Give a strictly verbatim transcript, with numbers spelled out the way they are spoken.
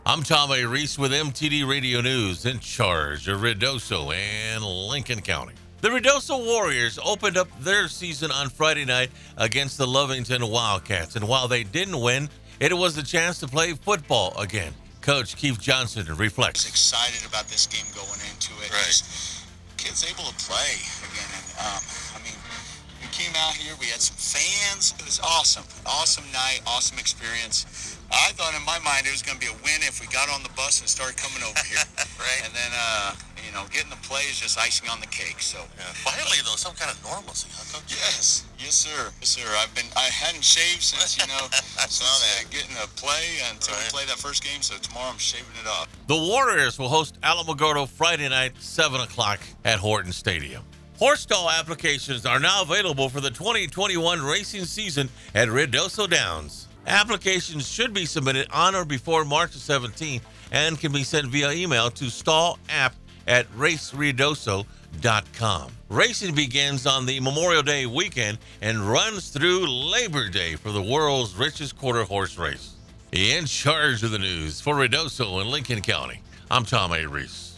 I'm Tom A. Reese with M T D Radio News, in charge of Ruidoso and Lincoln County. The Ruidoso Warriors opened up their season on Friday night against the Lovington Wildcats, and while they didn't win, it was a chance to play football again. Coach Keith Johnson reflects. I was excited about this game going into it. Right. Just kids able to play again. And, um, I mean, we came out here, we had some fans. It was awesome. Awesome night, awesome experience. I thought in my mind it was going to be a win if we got on the bus and started coming over here. Right. And then, uh, you know, getting the play is just icing on the cake. So Yeah. Finally, though, some kind of normalcy, huh, Coach? yes, yes, sir, yes, sir. I've been, I hadn't shaved since, you know, I since saw uh, that. getting a play until Right. we play that first game. So tomorrow I'm shaving it off. The Warriors will host Alamogordo Friday night, seven o'clock at Horton Stadium. Horse stall applications are now available for the twenty twenty-one racing season at Ruidoso Downs. Applications should be submitted on or before March seventeenth and can be sent via email to stallapp at race ruidoso dot com. Racing begins on the Memorial Day weekend and runs through Labor Day for the world's richest quarter horse race. In charge of the news for Ruidoso and Lincoln County, I'm Tom A. Reese.